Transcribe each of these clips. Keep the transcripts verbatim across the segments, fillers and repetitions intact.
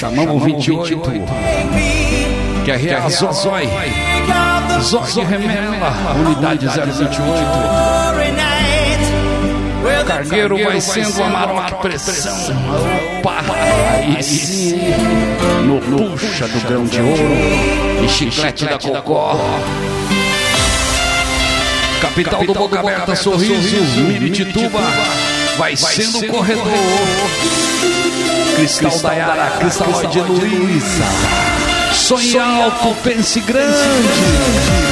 chamamos vinte e oito, que é Real Zói, Zói de Remela, unidade zero vinte e oito. Cargueiro vai sendo a maior pressão. Opa, aí sim, no puxa do grão de ouro e chiclete da Cocó. Capital do Boca Aberta, Sorriso, Miritituba, vai sendo o corredor. Cristal da Yara, Cristal de Luísa. Sonhe alto, pense grande.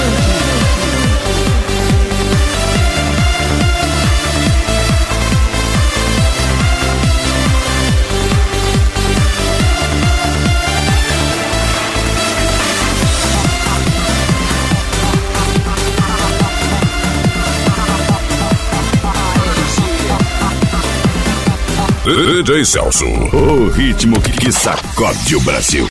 D J Celso, o ritmo que sacode o Brasil.